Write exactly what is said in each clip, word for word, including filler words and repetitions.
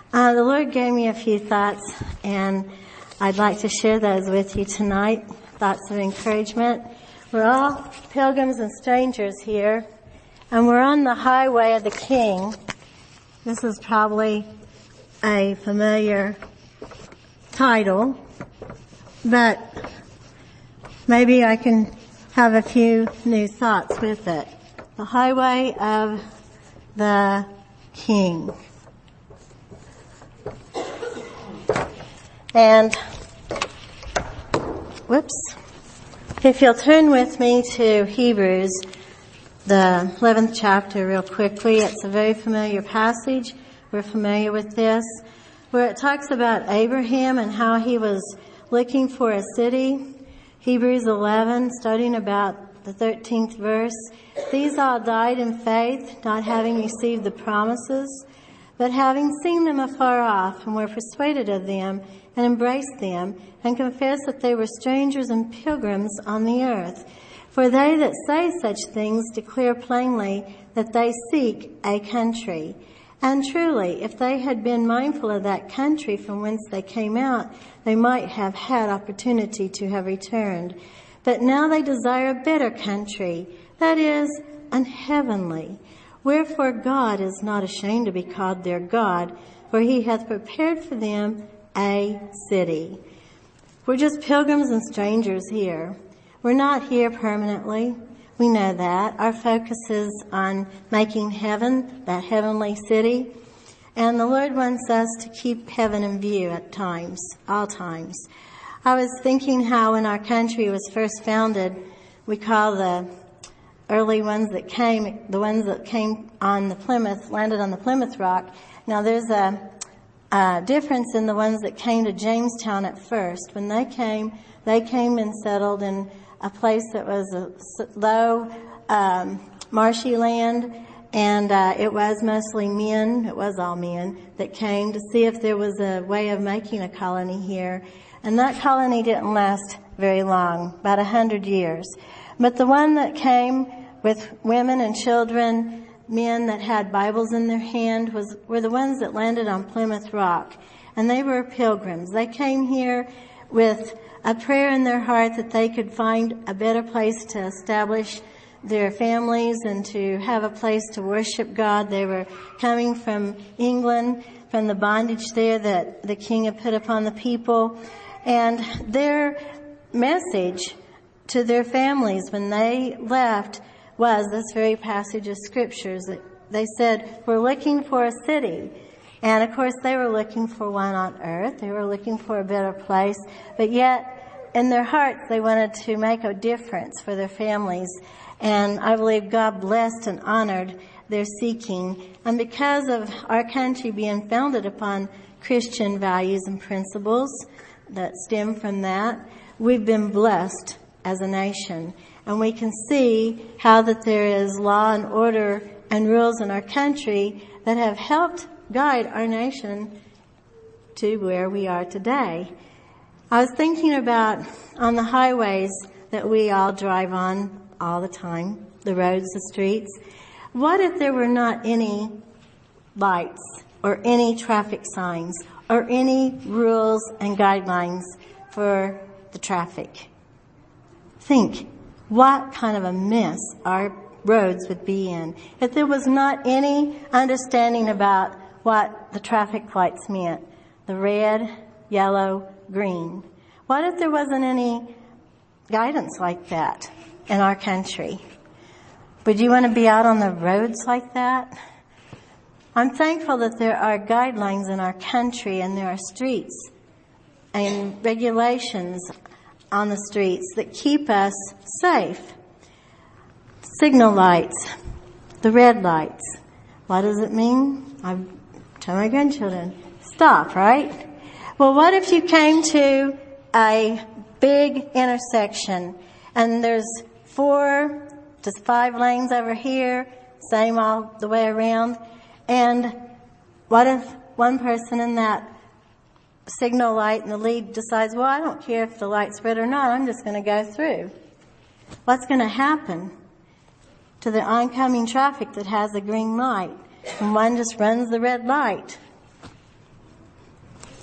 Uh, the Lord gave me a few thoughts, and I'd like to share those with you tonight. Thoughts of encouragement. We're all pilgrims and strangers here, and we're on the highway of the King. This is probably a familiar title, but maybe I can have a few new thoughts with it. The highway of the King. And, whoops, if you'll turn with me to Hebrews, the eleventh chapter real quickly. It's a very familiar passage. We're familiar with this, where it talks about Abraham and how he was looking for a city. Hebrews eleven, starting about the thirteenth verse. These all died in faith, not having received the promises, but having seen them afar off, and were persuaded of them, and embraced them, and confessed that they were strangers and pilgrims on the earth. For they that say such things declare plainly that they seek a country. And truly, if they had been mindful of that country from whence they came out, they might have had opportunity to have returned. But now they desire a better country, that is, an heavenly. Wherefore God is not ashamed to be called their God, for he hath prepared for them a city. We're just pilgrims and strangers here. We're not here permanently. We know that. Our focus is on making heaven, that heavenly city. And the Lord wants us to keep heaven in view at times, all times. I was thinking how when our country was first founded, we call the early ones that came, the ones that came on the Plymouth, landed on the Plymouth Rock. Now there's a Uh, difference in the ones that came to Jamestown at first. When they came, they came and settled in a place that was a low, um, marshy land, and uh, it was mostly men, it was all men, that came to see if there was a way of making a colony here. And that colony didn't last very long, about a hundred years. But the one that came with women and children, men that had Bibles in their hand, was were the ones that landed on Plymouth Rock. And they were pilgrims. They came here with a prayer in their heart that they could find a better place to establish their families and to have a place to worship God. They were coming from England, from the bondage there that the King had put upon the people. And their message to their families when they left was this very passage of scriptures. That they said, we're looking for a city. And of course they were looking for one on earth. They were looking for a better place. But yet in their hearts they wanted to make a difference for their families. And I believe God blessed and honored their seeking. And because of our country being founded upon Christian values and principles that stem from that, we've been blessed as a nation. And we can see how that there is law and order and rules in our country that have helped guide our nation to where we are today. I was thinking about on the highways that we all drive on all the time, the roads, the streets. What if there were not any lights or any traffic signs or any rules and guidelines for the traffic? Think. What kind of a mess our roads would be in if there was not any understanding about what the traffic lights meant. The red, yellow, green. What if there wasn't any guidance like that in our country? Would you want to be out on the roads like that? I'm thankful that there are guidelines in our country and there are streets and regulations on the streets that keep us safe. Signal lights, the red lights. What does it mean? I tell my grandchildren, stop, right? Well, what if you came to a big intersection and there's four, just five lanes over here, same all the way around, and what if one person in that signal light and the lead decides, well, I don't care if the light's red or not, I'm just going to go through. What's going to happen to the oncoming traffic that has a green light and one just runs the red light?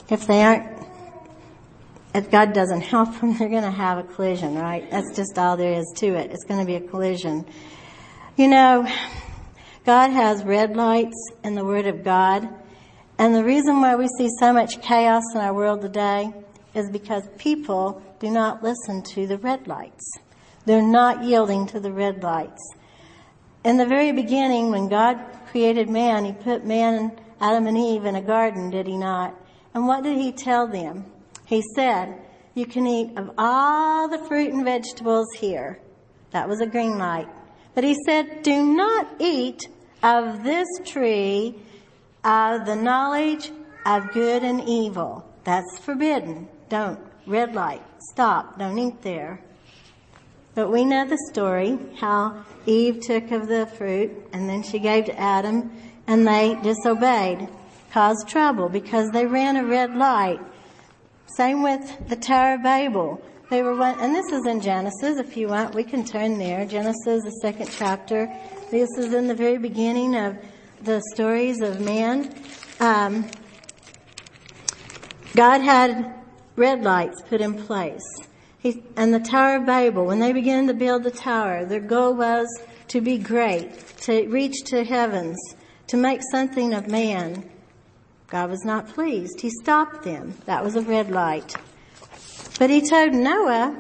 if they aren't, if God doesn't help them, they're going to have a collision, right? That's just all there is to it. It's going to be a collision. You know, God has red lights in the Word of God. And the reason why we see so much chaos in our world today is because people do not listen to the red lights. They're not yielding to the red lights. In the very beginning, when God created man, He put man, Adam and Eve, in a garden, did He not? And what did He tell them? He said, you can eat of all the fruit and vegetables here. That was a green light. But He said, do not eat of this tree of the knowledge of good and evil. That's forbidden. Don't. Red light. Stop. Don't eat there. But we know the story, how Eve took of the fruit and then she gave to Adam and they disobeyed, caused trouble because they ran a red light. Same with the Tower of Babel. They were one, and this is in Genesis. If you want, we can turn there. Genesis, the second chapter. This is in the very beginning of the stories of man. Um, God had red lights put in place. He, and the Tower of Babel, when they began to build the tower, their goal was to be great, to reach to heavens, to make something of man. God was not pleased. He stopped them. That was a red light. But He told Noah,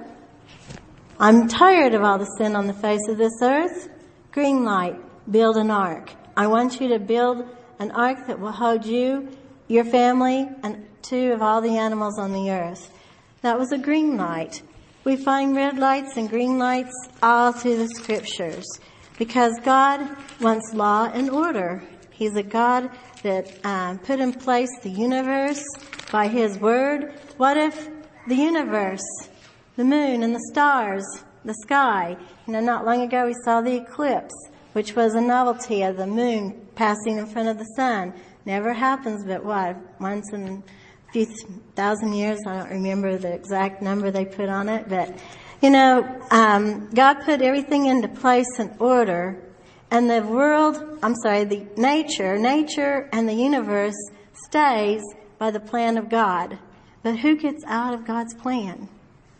I'm tired of all the sin on the face of this earth. Green light, build an ark. I want you to build an ark that will hold you, your family, and two of all the animals on the earth. That was a green light. We find red lights and green lights all through the scriptures because God wants law and order. He's a God that um, put in place the universe by His word. What if the universe, the moon and the stars, the sky, you know, not long ago we saw the eclipse, which was a novelty of the moon passing in front of the sun. Never happens but what, once in a few thousand years. I don't remember the exact number they put on it, but you know, um, God put everything into place and order. And the world, I'm sorry, the nature, nature and the universe stays by the plan of God. But who gets out of God's plan?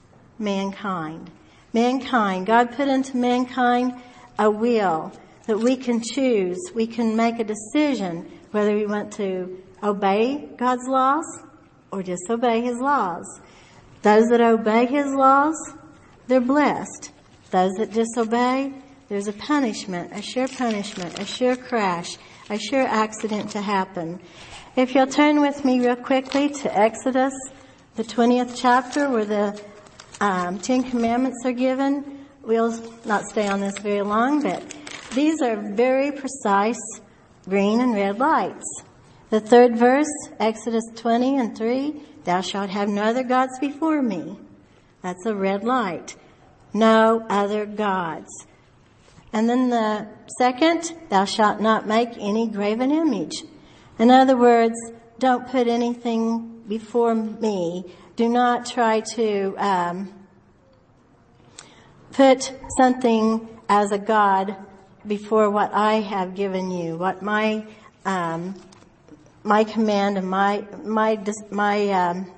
Mankind. Mankind. God put into mankind a will that we can choose. We can make a decision whether we want to obey God's laws or disobey His laws. Those that obey His laws, they're blessed. Those that disobey, there's a punishment, a sure punishment, a sure crash, a sure accident to happen. If you'll turn with me real quickly to Exodus, the twentieth chapter, where the um, Ten Commandments are given. We'll not stay on this very long, but these are very precise green and red lights. The third verse, Exodus twenty and three, thou shalt have no other gods before me. That's a red light. No other gods. And then the second, thou shalt not make any graven image. In other words, don't put anything before me. Do not try to um, put something as a god before what I have given you, what my um, my command and my my my um,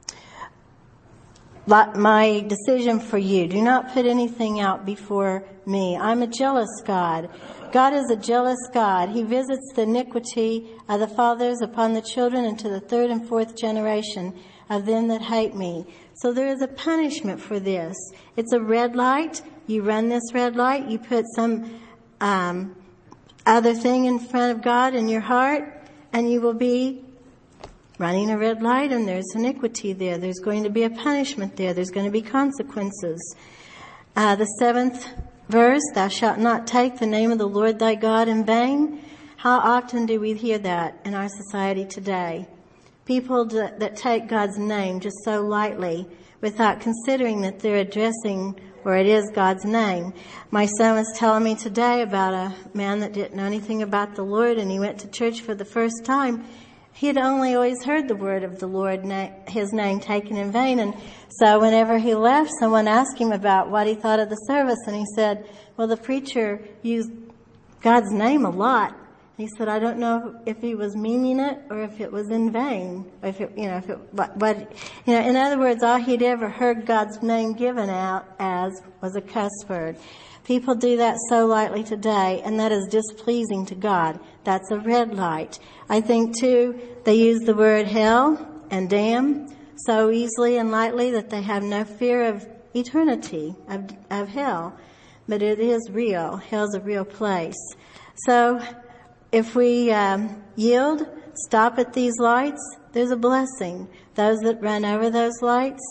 my decision for you. Do not put anything out before me. I'm a jealous God. God is a jealous God. He visits the iniquity of the fathers upon the children and to the third and fourth generation of them that hate me. So there is a punishment for this. It's a red light. You run this red light. You put some um, other thing in front of God in your heart, and you will be running a red light, and there's iniquity there. There's going to be a punishment there. There's going to be consequences. Uh, the seventh verse, thou shalt not take the name of the Lord thy God in vain. How often do we hear that in our society today? People that, that take God's name just so lightly without considering that they're addressing where it is God's name. My son was telling me today about a man that didn't know anything about the Lord, and he went to church for the first time. He had only always heard the word of the Lord, His name taken in vain. And so whenever he left, someone asked him about what he thought of the service. And he said, well, the preacher used God's name a lot. He said, I don't know if he was meaning it or if it was in vain. Or if it, you know, if it, but, but, you know, in other words, all he'd ever heard God's name given out as was a cuss word. People do that so lightly today, and that is displeasing to God. That's a red light. I think too, they use the word hell and damn so easily and lightly that they have no fear of eternity, of, of hell. But it is real. Hell's a real place. So, if we um, yield, stop at these lights, there's a blessing. Those that run over those lights,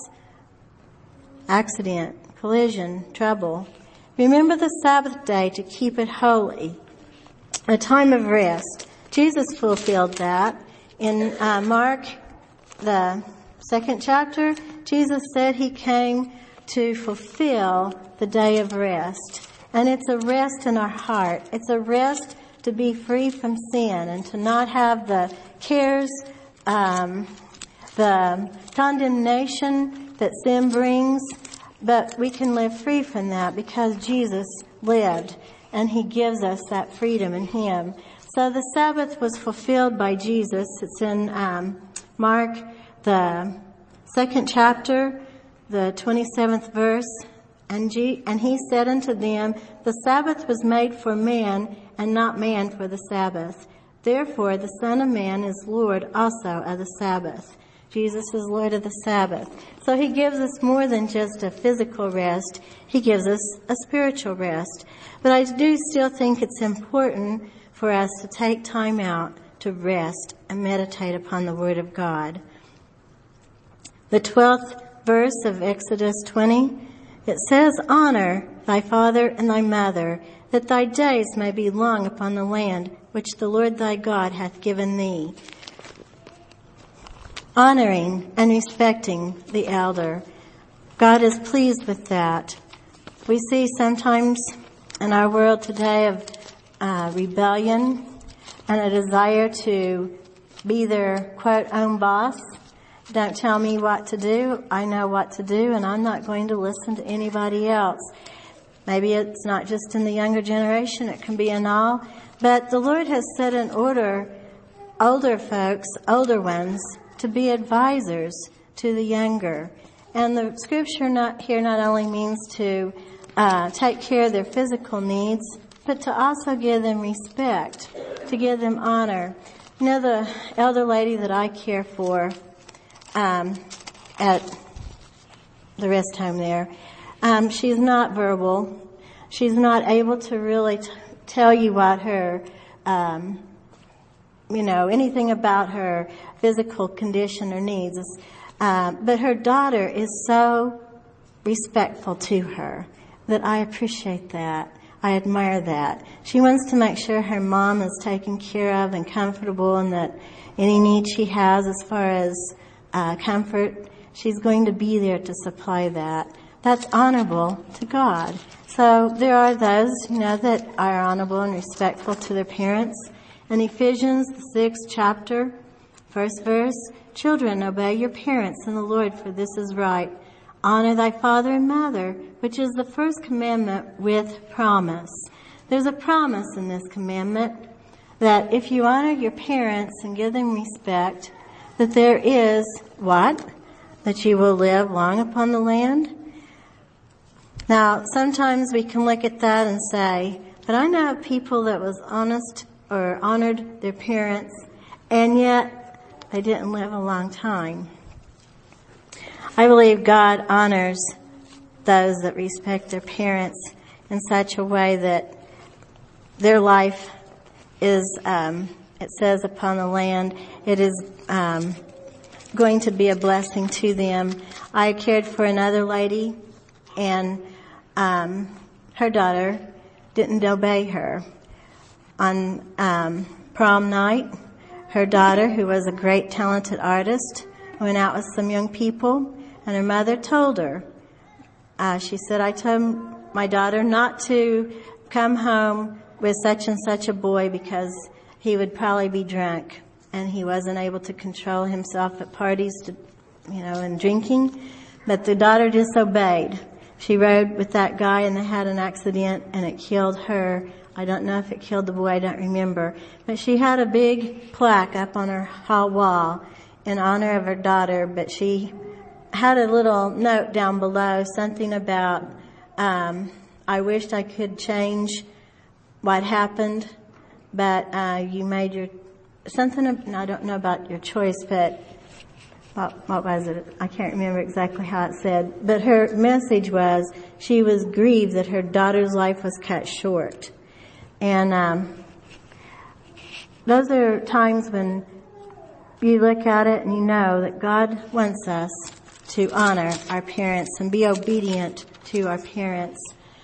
accident, collision, trouble. Remember the Sabbath day to keep it holy, a time of rest. Jesus fulfilled that. In uh, Mark, the second chapter, Jesus said he came to fulfill the day of rest. And it's a rest in our heart. It's a rest to be free from sin and to not have the cares, um, the condemnation that sin brings, but we can live free from that because Jesus lived and he gives us that freedom in him. So the Sabbath was fulfilled by Jesus. It's in um, Mark, the second chapter, the twenty-seventh verse. And, G- and he said unto them, the Sabbath was made for man, and not man for the Sabbath. Therefore the Son of Man is Lord also of the Sabbath. Jesus is Lord of the Sabbath. So he gives us more than just a physical rest. He gives us a spiritual rest. But I do still think it's important for us to take time out to rest and meditate upon the Word of God. The twelfth verse of Exodus twenty, it says, honor thy father and thy mother, that thy days may be long upon the land which the Lord thy God hath given thee. Honoring and respecting the elder. God is pleased with that. We see sometimes in our world today of uh, rebellion and a desire to be their, quote, own boss. Don't tell me what to do. I know what to do, and I'm not going to listen to anybody else. Maybe it's not just in the younger generation. It can be in all. But the Lord has set in order older folks, older ones, to be advisors to the younger. And the scripture not here not only means to uh, take care of their physical needs, but to also give them respect, to give them honor. You know, the elder lady that I care for, Um, at the rest home there. Um, she's not verbal. She's not able to really t- tell you what her, um, you know, anything about her physical condition or needs. Uh, but her daughter is so respectful to her that I appreciate that. I admire that. She wants to make sure her mom is taken care of and comfortable, and that any need she has as far as Uh, comfort, she's going to be there to supply that. That's honorable to God. So there are those, you know, that are honorable and respectful to their parents. In Ephesians, the sixth chapter, first verse, children, obey your parents in the Lord, for this is right. Honor thy father and mother, which is the first commandment with promise. There's a promise in this commandment that if you honor your parents and give them respect, that there is what? That you will live long upon the land. Now, sometimes we can look at that and say, but I know people that was honest or honored their parents, and yet they didn't live a long time. I believe God honors those that respect their parents in such a way that their life is, um, it says upon the land, it is um, going to be a blessing to them. I cared for another lady, and um, her daughter didn't obey her. On um, prom night, her daughter, who was a great talented artist, went out with some young people, and her mother told her, uh, she said, I told my daughter not to come home with such and such a boy because he would probably be drunk, and he wasn't able to control himself at parties, to, you know, and drinking. But the daughter disobeyed. She rode with that guy, and they had an accident, and it killed her I don't know if it killed the boy, I don't remember. But she had a big plaque up on her hall wall in honor of her daughter, but she had a little note down below, something about, um, I wished I could change what happened, but uh, you made your, something, I don't know about your choice, but what, what was it? I can't remember exactly how it said. But her message was she was grieved that her daughter's life was cut short. And um, those are times when you look at it and you know that God wants us to honor our parents and be obedient to our parents.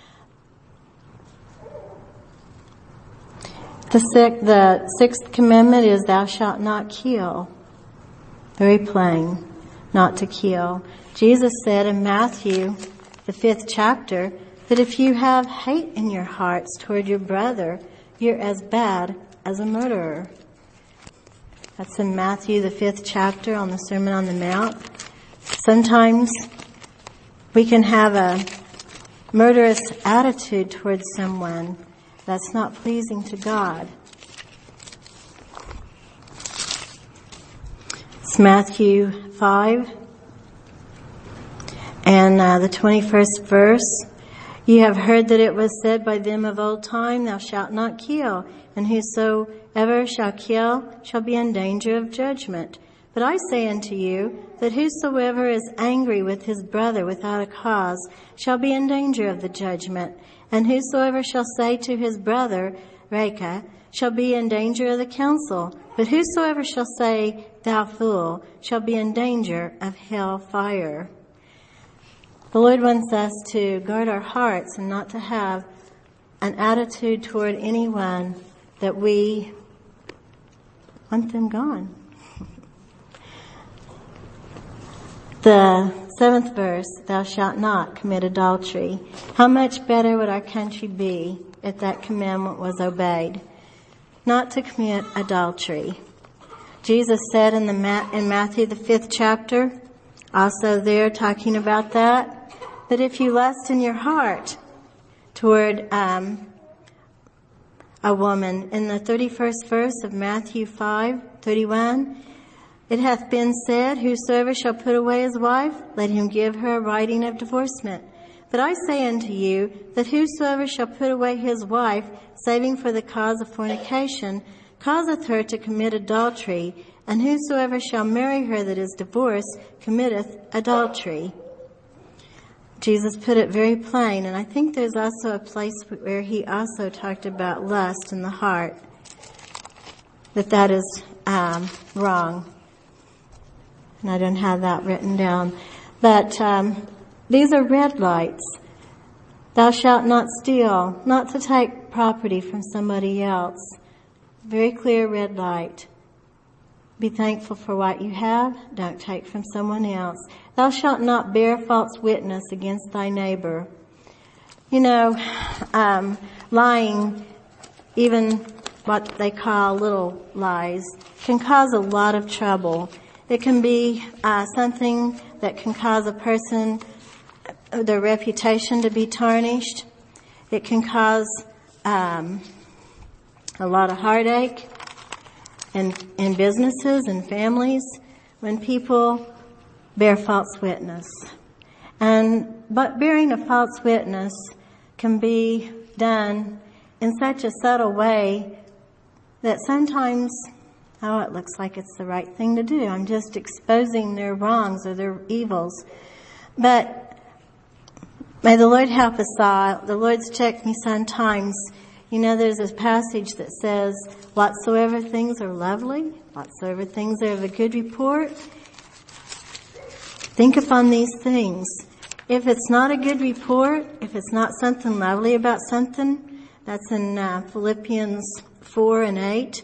The, sixth, the sixth commandment is thou shalt not kill. Very plain, not to kill. Jesus said in Matthew, the fifth chapter, that if you have hate in your hearts toward your brother, you're as bad as a murderer. That's in Matthew, the fifth chapter on the Sermon on the Mount. Sometimes we can have a murderous attitude towards someone that's not pleasing to God. It's Matthew five and uh, the twenty-first verse. You have heard that it was said by them of old time, thou shalt not kill, and whosoever shall kill shall be in danger of judgment. But I say unto you that whosoever is angry with his brother without a cause shall be in danger of the judgment. And whosoever shall say to his brother, Raca, shall be in danger of the council. But whosoever shall say, thou fool, shall be in danger of hell fire. The Lord wants us to guard our hearts and not to have an attitude toward anyone that we want them gone. The seventh verse, thou shalt not commit adultery. How much better would our country be if that commandment was obeyed? Not to commit adultery. Jesus said in the Ma- in Matthew the fifth chapter, also there talking about that, that if you lust in your heart toward um, a woman, in the thirty-first verse of Matthew five thirty-one, it hath been said, whosoever shall put away his wife, let him give her a writing of divorcement. But I say unto you, that whosoever shall put away his wife, saving for the cause of fornication, causeth her to commit adultery, and whosoever shall marry her that is divorced, committeth adultery. Jesus put it very plain, and I think there's also a place where he also talked about lust in the heart, that that is um, wrong. And I don't have that written down. But um, these are red lights. Thou shalt not steal, not to take property from somebody else. Very clear red light. Be thankful for what you have. Don't take from someone else. Thou shalt not bear false witness against thy neighbor. You know, um, lying, even what they call little lies, can cause a lot of trouble. It can be uh, something that can cause a person, their reputation to be tarnished. It can cause um, a lot of heartache in, in businesses and families when people bear false witness. And but bearing a false witness can be done in such a subtle way that sometimes, oh, it looks like it's the right thing to do. I'm just exposing their wrongs or their evils. But may the Lord help us all. The Lord's checked me sometimes. You know, there's this passage that says, whatsoever things are lovely, whatsoever things are of a good report, think upon these things. If it's not a good report, if it's not something lovely about something, that's in uh, Philippians four and eight,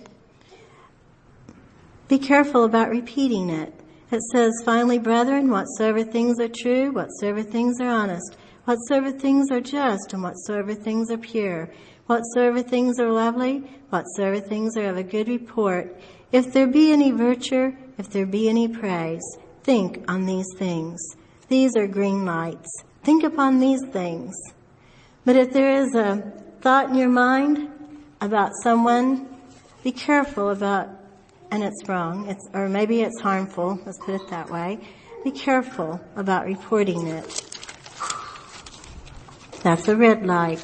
be careful about repeating it. It says, finally, brethren, whatsoever things are true, whatsoever things are honest, whatsoever things are just, and whatsoever things are pure, whatsoever things are lovely, whatsoever things are of a good report, if there be any virtue, if there be any praise, think on these things. These are green lights. Think upon these things. But if there is a thought in your mind about someone, be careful about, and it's wrong, it's, or maybe it's harmful, let's put it that way, be careful about reporting it. That's a red light.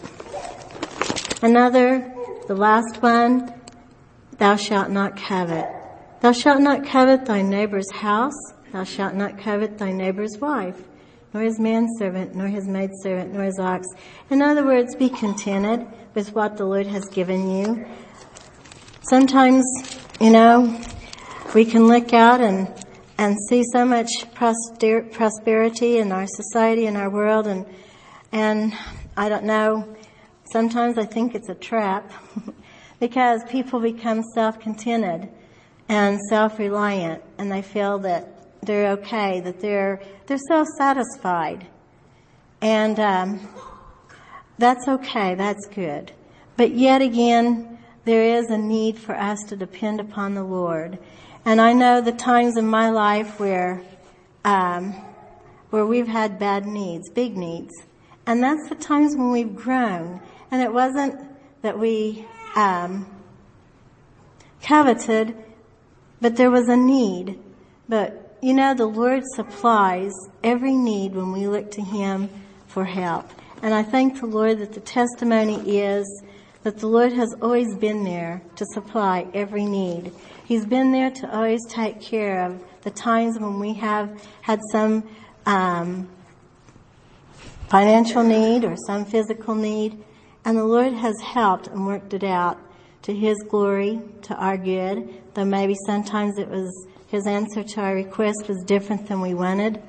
Another, the last one, thou shalt not covet. Thou shalt not covet thy neighbor's house, thou shalt not covet thy neighbor's wife, nor his manservant, nor his maidservant, nor his ox. In other words, be contented with what the Lord has given you. Sometimes, you know, we can look out and, and see so much prosper, prosperity in our society, in our world, and, and I don't know, sometimes I think it's a trap because people become self-contented and self-reliant, and they feel that they're okay, that they're they're self-satisfied, and um, that's okay, that's good. But yet again, there is a need for us to depend upon the Lord. And I know the times in my life where um, where we've had bad needs, big needs, and that's the times when we've grown. And it wasn't that we um, coveted, but there was a need. But you know, the Lord supplies every need when we look to Him for help. And I thank the Lord that the testimony is that the Lord has always been there to supply every need. He's been there to always take care of the times when we have had some um, financial need or some physical need. And the Lord has helped and worked it out to His glory, to our good, though maybe sometimes it was His answer to our request was different than we wanted.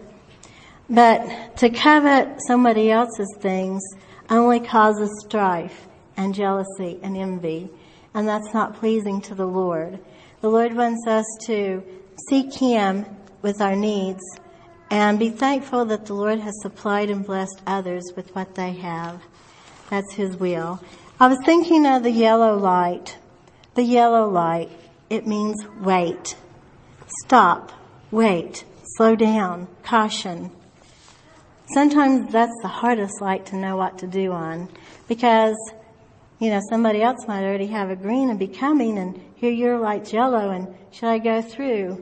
But to covet somebody else's things only causes strife and jealousy and envy, and that's not pleasing to the Lord. The Lord wants us to seek Him with our needs and be thankful that the Lord has supplied and blessed others with what they have. That's His will. I was thinking of the yellow light. The yellow light, it means wait. Stop, wait, slow down, caution. Sometimes that's the hardest light to know what to do on because, you know, somebody else might already have a green and be coming, and here your light's yellow, and should I go through?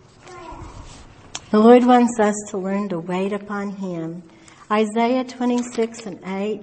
The Lord wants us to learn to wait upon Him. Isaiah twenty-six and eight.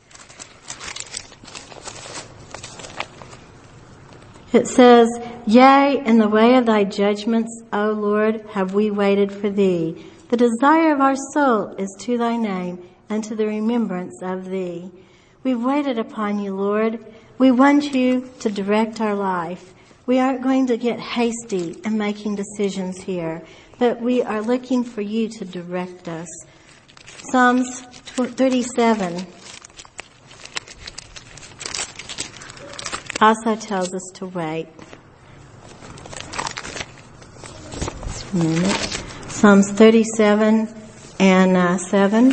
It says, Yea, in the way of thy judgments, O Lord, have we waited for thee. The desire of our soul is to thy name and to the remembrance of thee. We've waited upon you, Lord. We want you to direct our life. We aren't going to get hasty in making decisions here, but we are looking for you to direct us. Psalms thirty-seven also tells us to wait. Just a minute. Psalms thirty-seven and uh, seven.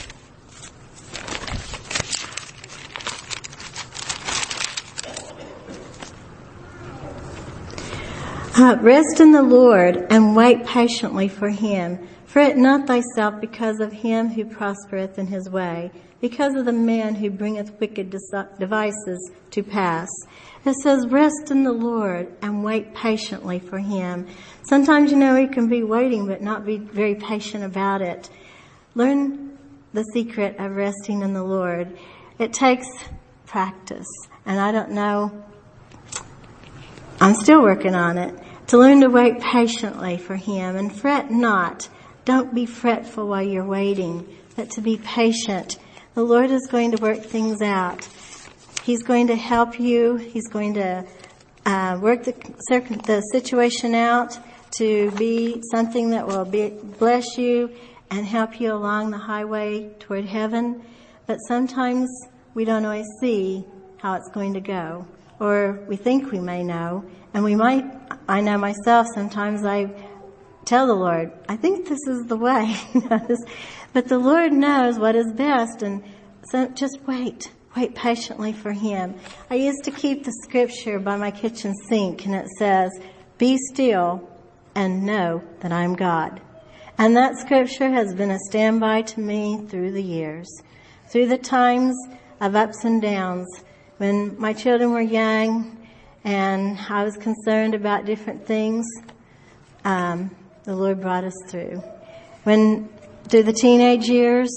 Uh, rest in the Lord and wait patiently for Him. Fret not thyself because of him who prospereth in his way, because of the man who bringeth wicked devices to pass. It says, rest in the Lord and wait patiently for Him. Sometimes, you know, we can be waiting but not be very patient about it. Learn the secret of resting in the Lord. It takes practice. And I don't know, I'm still working on it. To learn to wait patiently for Him and fret not. Don't be fretful while you're waiting, but to be patient. The Lord is going to work things out. He's going to help you. He's going to uh, work the, the situation out to be something that will be, bless you and help you along the highway toward heaven. But sometimes we don't always see how it's going to go, or we think we may know. And we might, I know myself, sometimes I tell the Lord, I think this is the way. But the Lord knows what is best, and so just wait. Wait patiently for Him. I used to keep the scripture by my kitchen sink, and it says, be still and know that I am God. And that scripture has been a standby to me through the years, through the times of ups and downs, When my children were young and I was concerned about different things, um, the Lord brought us through. When, through the teenage years,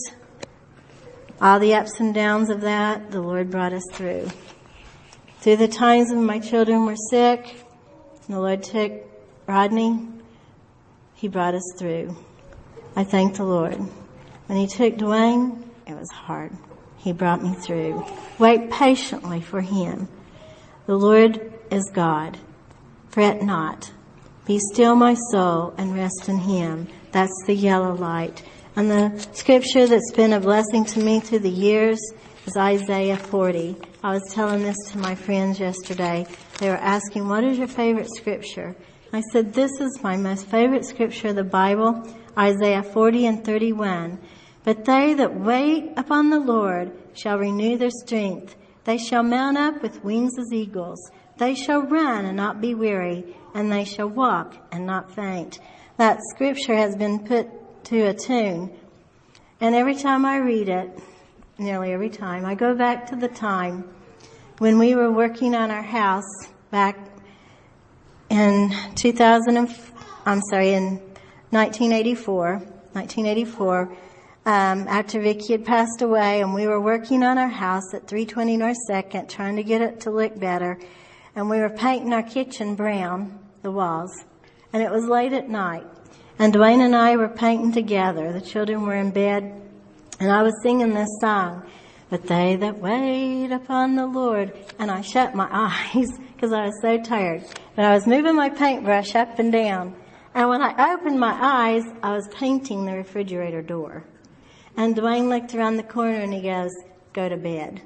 all the ups and downs of that, the Lord brought us through. Through the times when my children were sick, the Lord took Rodney, He brought us through. I thank the Lord. When He took Dwayne, it was hard. He brought me through. Wait patiently for Him. The Lord is God. Fret not. Be still, my soul, and rest in Him. That's the yellow light. And the scripture that's been a blessing to me through the years is Isaiah forty. I was telling this to my friends yesterday. They were asking, what is your favorite scripture? I said, this is my most favorite scripture of the Bible, Isaiah forty and thirty-one. But they that wait upon the Lord shall renew their strength. They shall mount up with wings as eagles. They shall run and not be weary, and they shall walk and not faint. That scripture has been put to a tune. And every time I read it, nearly every time, I go back to the time when we were working on our house back in two thousand, I'm sorry, in nineteen eighty-four, nineteen eighty-four, um, after Vicki had passed away, and we were working on our house at three twenty North Second, trying to get it to look better, and we were painting our kitchen brown, the walls, and it was late at night. And Dwayne and I were painting together. The children were in bed, and I was singing this song, but they that wait upon the Lord. And I shut my eyes because I was so tired. But I was moving my paintbrush up and down. And when I opened my eyes, I was painting the refrigerator door. And Dwayne looked around the corner and he goes, go to bed.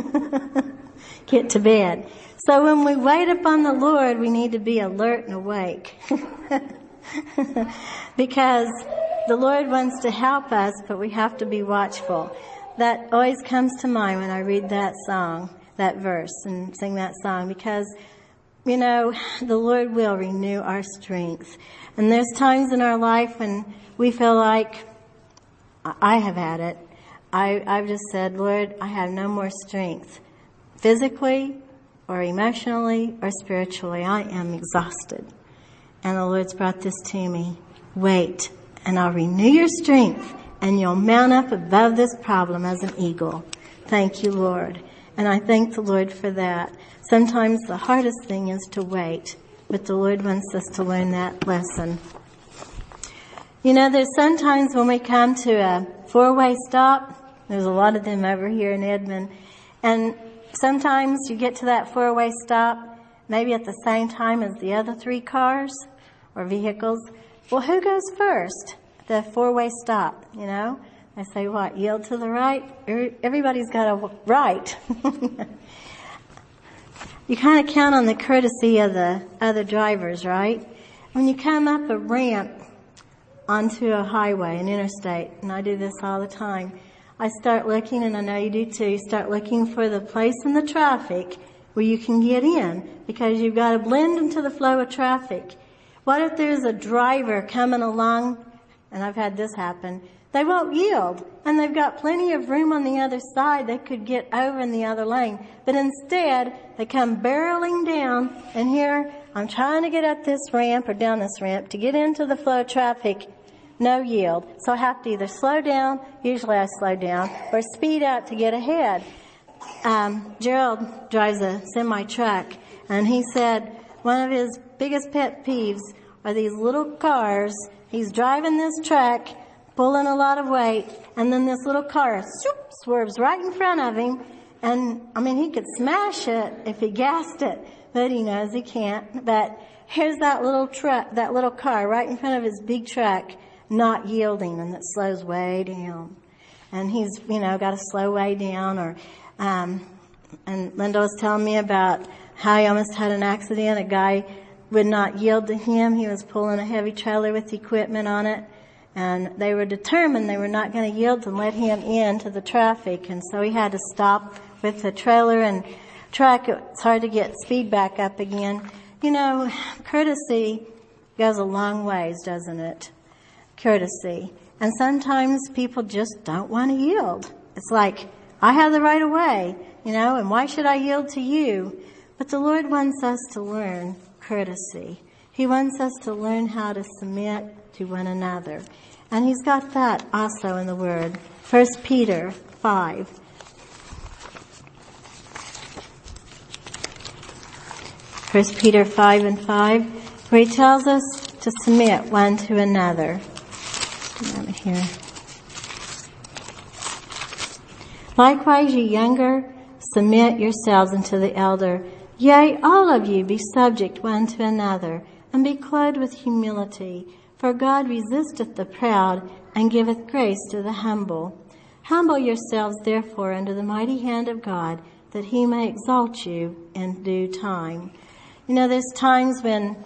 Get to bed. So when we wait upon the Lord, we need to be alert and awake. Because the Lord wants to help us, but we have to be watchful. That always comes to mind when I read that song, that verse, and sing that song, because, you know, the Lord will renew our strength. And there's times in our life when we feel like, I have had it, I, I've just said, Lord, I have no more strength. Physically, or emotionally, or spiritually, I am exhausted. And the Lord's brought this to me. Wait, and I'll renew your strength, and you'll mount up above this problem as an eagle. Thank you, Lord. And I thank the Lord for that. Sometimes the hardest thing is to wait, but the Lord wants us to learn that lesson. You know, there's sometimes when we come to a four-way stop, there's a lot of them over here in Edmond, and sometimes you get to that four-way stop, maybe at the same time as the other three cars or vehicles. Well, who goes first? The four-way stop, you know? I say, what, yield to the right? Everybody's got a right. You kind of count on the courtesy of the other drivers, right? When you come up a ramp onto a highway, an interstate, and I do this all the time, I start looking, and I know you do too, you start looking for the place in the traffic where you can get in, because you've got to blend into the flow of traffic. What if there's a driver coming along, and I've had this happen, they won't yield, and they've got plenty of room on the other side, they could get over in the other lane, but instead, they come barreling down, and here, I'm trying to get up this ramp, or down this ramp, to get into the flow of traffic, no yield. So I have to either slow down, usually I slow down, or speed up to get ahead. Um, Gerald drives a semi-truck, and he said one of his biggest pet peeves are these little cars. He's driving this truck, pulling a lot of weight, and then this little car swoop, swerves right in front of him, and, I mean, he could smash it if he gassed it, but he knows he can't. But here's that little truck, that little car right in front of his big truck, not yielding, and it slows way down. And he's, you know, got to slow way down, or Um, and Linda was telling me about how he almost had an accident. A guy would not yield to him. He was pulling a heavy trailer with equipment on it, and they were determined they were not going to yield to let him into the traffic. And so he had to stop with the trailer and truck. It's hard to get speed back up again. You know, courtesy goes a long ways, doesn't it? Courtesy. And sometimes people just don't want to yield. It's like, I have the right of way, you know, and why should I yield to you? But the Lord wants us to learn courtesy. He wants us to learn how to submit to one another. And He's got that also in the Word. First Peter five. First Peter five and five, where he tells us to submit one to another. Here. Likewise, ye younger, submit yourselves unto the elder. Yea, all of you be subject one to another, and be clothed with humility. For God resisteth the proud, and giveth grace to the humble. Humble yourselves therefore under the mighty hand of God, that He may exalt you in due time. You know, there's times when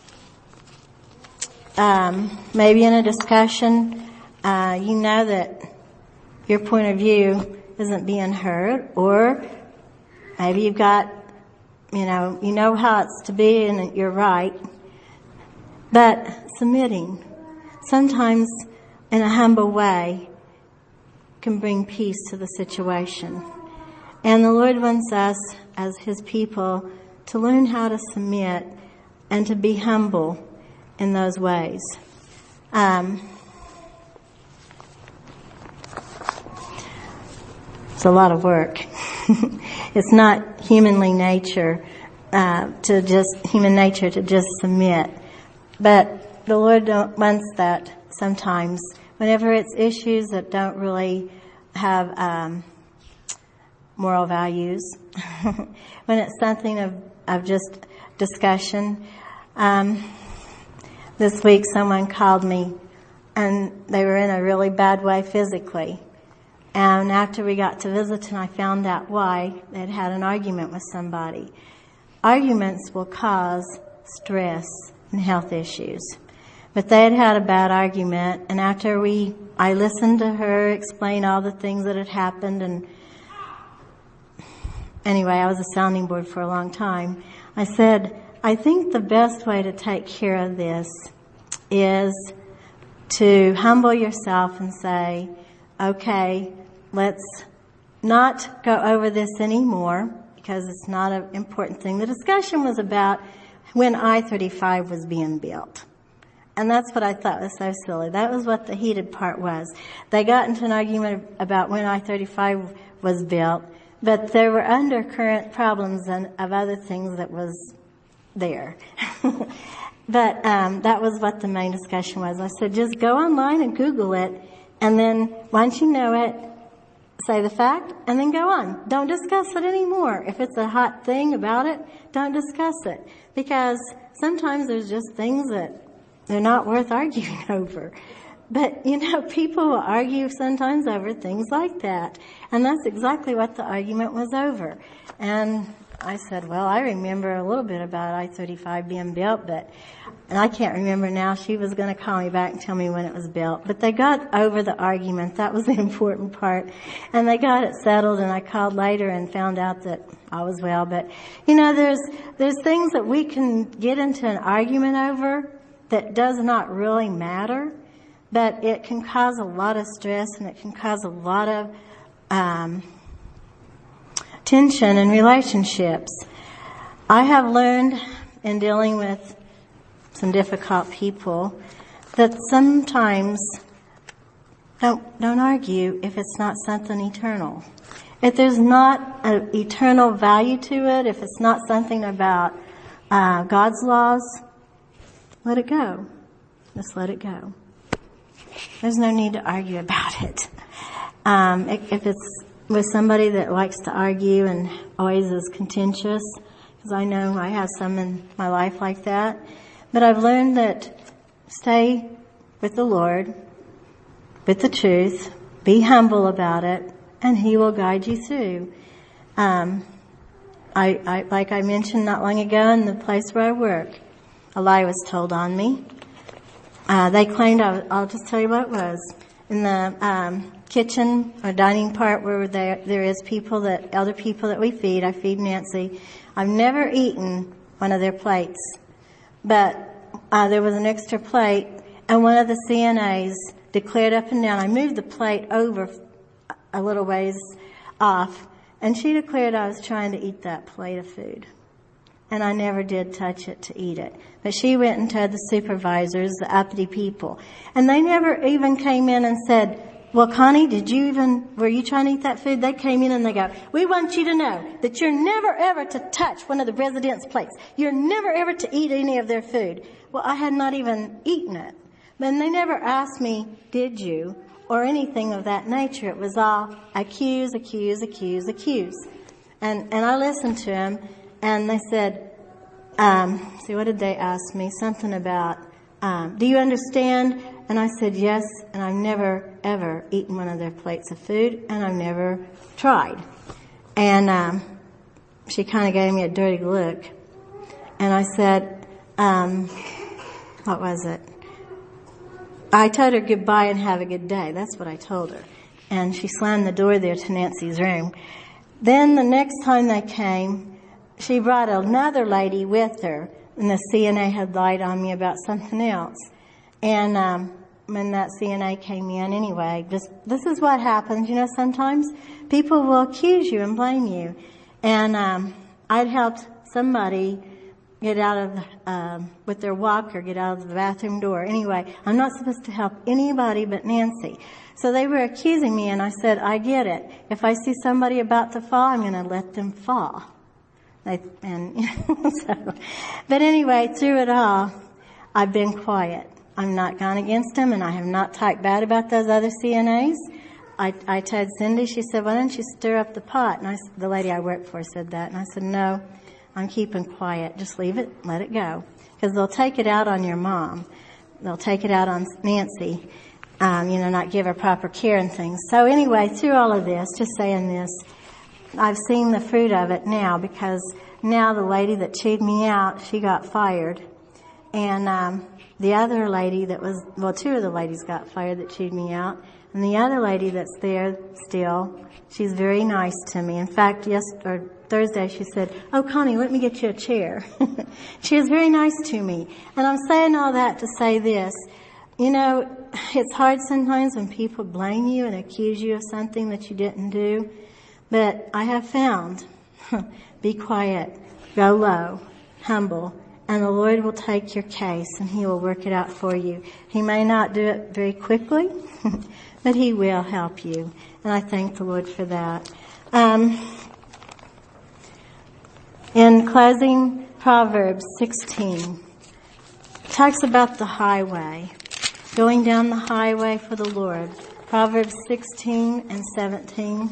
um, maybe in a discussion, uh, you know that your point of view isn't being heard, or maybe you've got, you know, you know how it's to be and you're right. But submitting, sometimes in a humble way, can bring peace to the situation. And the Lord wants us as His people to learn how to submit and to be humble in those ways. Um, it's a lot of work. It's not humanly nature uh, to just human nature to just submit, but the Lord don't, wants that sometimes. Whenever it's issues that don't really have um, moral values, when it's something of, of just discussion. Um, this week someone called me and they were in a really bad way physically. And after we got to Visiting, I found out why. They'd had an argument with somebody. Arguments will cause stress and health issues. But they had had a bad argument, and after we, I listened to her explain all the things that had happened, and anyway, I was a sounding board for a long time. I said, I think the best way to take care of this is to humble yourself and say, okay, let's not go over this anymore, because it's not an important thing. The discussion was about when I thirty-five was being built. And that's what I thought was so silly. That was what the heated part was. They got into an argument about when I thirty-five was built, but there were undercurrent problems and of other things that was there. But um, that was what the main discussion was. I said, just go online and Google it, and then once you know it, say the fact, and then go on. Don't discuss it anymore. If it's a hot thing about it, don't discuss it. Because sometimes there's just things that they're not worth arguing over. But, you know, people will argue sometimes over things like that. And that's exactly what the argument was over. And I said, well, I remember a little bit about I thirty-five being built, but, and I can't remember now. She was going to call me back and tell me when it was built. But they got over the argument. That was the important part. And they got it settled, and I called later and found out that I was well. But, you know, there's, there's things that we can get into an argument over that does not really matter, but it can cause a lot of stress, and it can cause a lot of um, tension in relationships. I have learned in dealing with some difficult people that sometimes don't, don't argue if it's not something eternal. If there's not an eternal value to it, if it's not something about uh, God's laws, let it go. Just let it go. There's no need to argue about it. Um, if it's with somebody that likes to argue and always is contentious, because I know I have some in my life like that, but I've learned that stay with the Lord, with the truth, be humble about it, and He will guide you through. Um, I, I, like I mentioned not long ago in the place where I work, a lie was told on me. Uh, they claimed, I, I'll just tell you what it was. In the um, kitchen or dining part where there, there is people that, elder people that we feed, I feed Nancy. I've never eaten one of their plates. But uh, there was an extra plate, and one of the C N As declared up and down. I moved the plate over a little ways off, and she declared I was trying to eat that plate of food. And I never did touch it to eat it. But she went and told the supervisors, the uppity people. And they never even came in and said, well, Connie, did you even, were you trying to eat that food? They came in and they go, we want you to know that you're never ever to touch one of the residents' plates. You're never ever to eat any of their food. Well, I had not even eaten it. But they never asked me, did you, or anything of that nature. It was all accuse, accuse, accuse, accuse. And, and I listened to them. And they said, um, see, what did they ask me? Something about, um, do you understand? And I said, yes, and I've never, ever eaten one of their plates of food, and I've never tried. And um, she kind of gave me a dirty look. And I said, um, what was it? I told her goodbye and have a good day. That's what I told her. And she slammed the door there to Nancy's room. Then the next time they came, she brought another lady with her, and the C N A had lied on me about something else. And um when that C N A came in, anyway, just this is what happens. You know, sometimes people will accuse you and blame you. And um I'd helped somebody get out of um with their walker, get out of the bathroom door. Anyway, I'm not supposed to help anybody but Nancy. So they were accusing me, and I said, I get it. If I see somebody about to fall, I'm going to let them fall. They, and, you know, so, but anyway, through it all, I've been quiet. I'm not gone against them, and I have not talked bad about those other C N As. I, I told Cindy, she said, why don't you stir up the pot? And I, the lady I work for said that, and I said, no, I'm keeping quiet. Just leave it, let it go. Because they'll take it out on your mom. They'll take it out on Nancy, um, you know, not give her proper care and things. So anyway, through all of this, just saying this, I've seen the fruit of it now, because now the lady that chewed me out, she got fired. And um the other lady that was, well, two of the ladies got fired that chewed me out. And the other lady that's there still, she's very nice to me. In fact, yes, or Thursday she said, oh, Connie, let me get you a chair. She was very nice to me. And I'm saying all that to say this. You know, it's hard sometimes when people blame you and accuse you of something that you didn't do. But I have found, be quiet, go low, humble, and the Lord will take your case and He will work it out for you. He may not do it very quickly, but He will help you. And I thank the Lord for that. Um, in closing, Proverbs sixteen talks about the highway, going down the highway for the Lord. Proverbs sixteen and seventeen.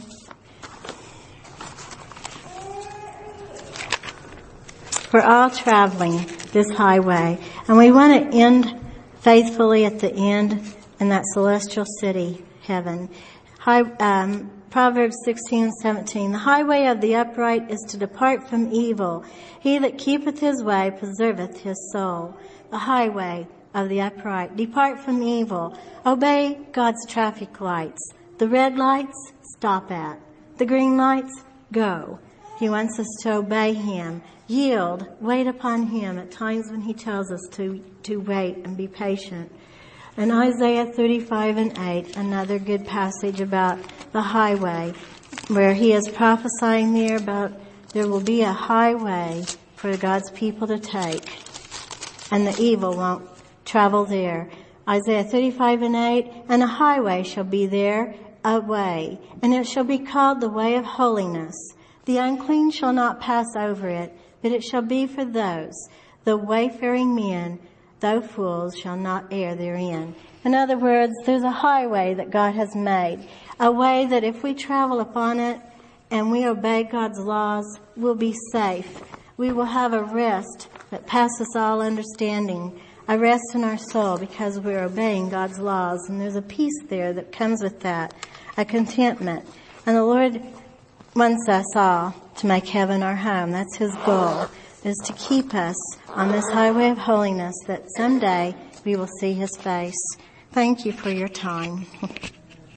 We're all traveling this highway, and we want to end faithfully at the end in that celestial city, heaven. High, um, Proverbs sixteen and seventeen. The highway of the upright is to depart from evil. He that keepeth his way preserveth his soul. The highway of the upright. Depart from evil. Obey God's traffic lights. The red lights, stop at. The green lights, go. He wants us to obey Him. Yield, wait upon Him at times when He tells us to, to wait and be patient. And Isaiah thirty-five and eight, another good passage about the highway, where he is prophesying there about there will be a highway for God's people to take, and the evil won't travel there. Isaiah thirty-five and eight, and a highway shall be there, a way, and it shall be called the way of holiness. The unclean shall not pass over it, but it shall be for those, the wayfaring men, though fools shall not err therein. In other words, there's a highway that God has made, a way that if we travel upon it and we obey God's laws, we'll be safe. We will have a rest that passes all understanding, a rest in our soul because we're obeying God's laws. And there's a peace there that comes with that, a contentment. And the Lord wants us all to make heaven our home. That's His goal, is to keep us on this highway of holiness that someday we will see His face. Thank you for your time.